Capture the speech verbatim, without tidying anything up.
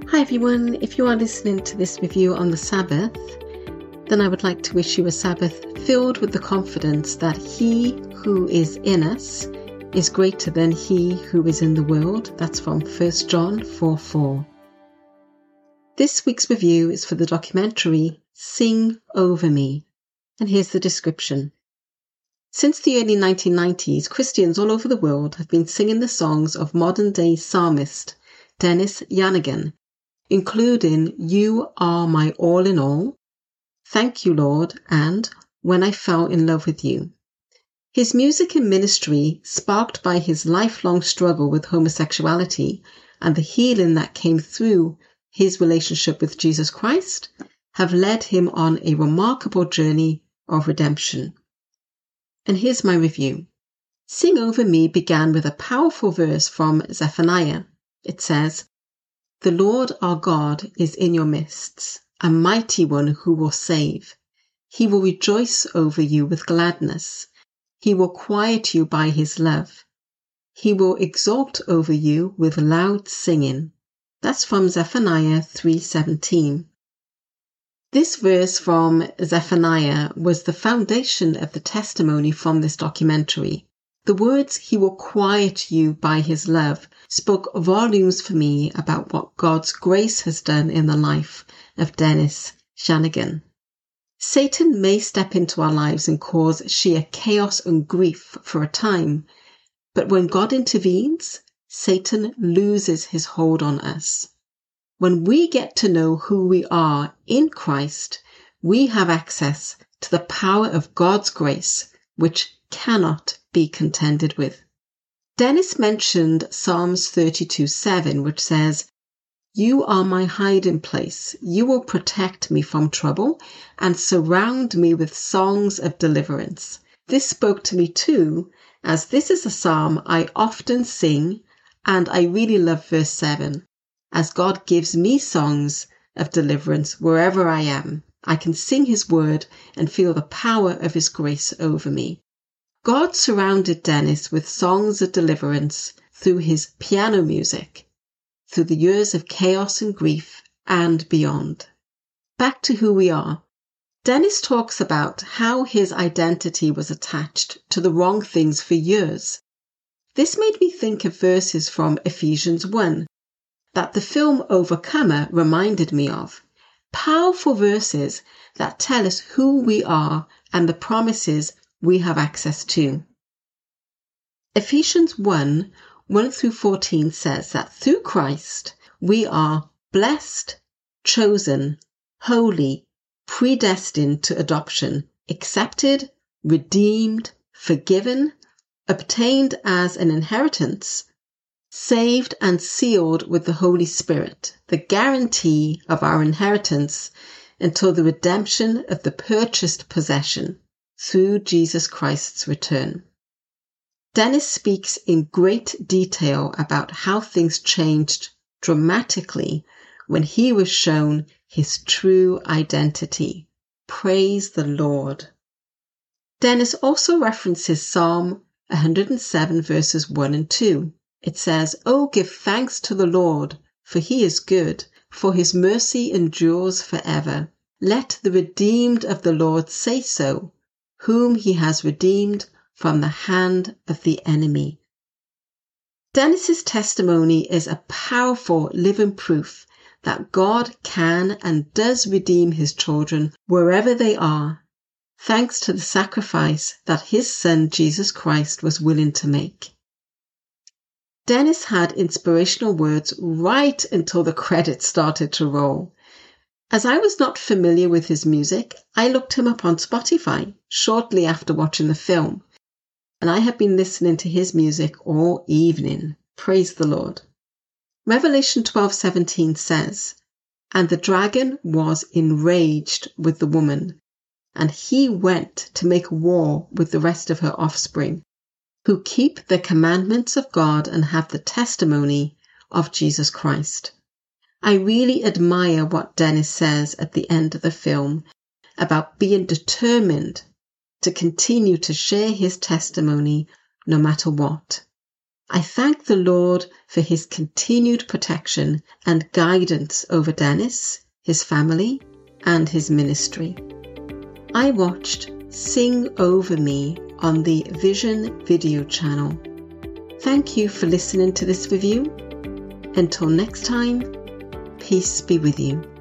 Hi everyone, if you are listening to this review on the Sabbath, then I would like to wish you a Sabbath filled with the confidence that He who is in us is greater than he who is in the world. That's from First John four four. This week's review is for the documentary Sing Over Me, and here's the description. Since the early nineteen nineties, Christians all over the world have been singing the songs of modern-day psalmist Dennis Yannigan, including You Are My All in All, Thank You Lord, and When I Fell in Love with You. His music and ministry, sparked by his lifelong struggle with homosexuality and the healing that came through his relationship with Jesus Christ, have led him on a remarkable journey of redemption. And here's my review. Sing Over Me began with a powerful verse from Zephaniah. It says, The Lord our God is in your midst, a mighty one who will save. He will rejoice over you with gladness. He will quiet you by his love. He will exult over you with loud singing. That's from Zephaniah three seventeen. This verse from Zephaniah was the foundation of the testimony from this documentary. The words, He will quiet you by his love, spoke volumes for me about what God's grace has done in the life of Dennis Yannigan. Satan may step into our lives and cause sheer chaos and grief for a time, but when God intervenes, Satan loses his hold on us. When we get to know who we are in Christ, we have access to the power of God's grace, which cannot be contended with. Dennis mentioned Psalms thirty-two seven, which says, You are my hiding place. You will protect me from trouble and surround me with songs of deliverance. This spoke to me too, as this is a psalm I often sing, and I really love verse seven. As God gives me songs of deliverance wherever I am, I can sing his word and feel the power of his grace over me. God surrounded Dennis with songs of deliverance through his piano music, through the years of chaos and grief and beyond. Back to who we are. Dennis talks about how his identity was attached to the wrong things for years. This made me think of verses from Ephesians one that the film Overcomer reminded me of. Powerful verses that tell us who we are and the promises we have access to. Ephesians one, one through fourteen says that through Christ we are blessed, chosen, holy, predestined to adoption, accepted, redeemed, forgiven, obtained as an inheritance, saved and sealed with the Holy Spirit, the guarantee of our inheritance until the redemption of the purchased possession through Jesus Christ's return. Dennis speaks in great detail about how things changed dramatically when he was shown his true identity. Praise the Lord. Dennis also references Psalm one hundred seven verses one and two. It says, Oh, give thanks to the Lord, for he is good, for his mercy endures forever. Let the redeemed of the Lord say so, whom he has redeemed from the hand of the enemy. Dennis's testimony is a powerful living proof that God can and does redeem his children wherever they are, thanks to the sacrifice that his son Jesus Christ was willing to make. Dennis had inspirational words right until the credits started to roll. As I was not familiar with his music, I looked him up on Spotify shortly after watching the film, and I have been listening to his music all evening. Praise the Lord. Revelation twelve seventeen says, And the dragon was enraged with the woman, and he went to make war with the rest of her offspring, who keep the commandments of God and have the testimony of Jesus Christ. I really admire what Dennis says at the end of the film about being determined to continue to share his testimony no matter what. I thank the Lord for his continued protection and guidance over Dennis, his family, and his ministry. I watched Sing Over Me on the Vision video channel. Thank you for listening to this review. Until next time, peace be with you.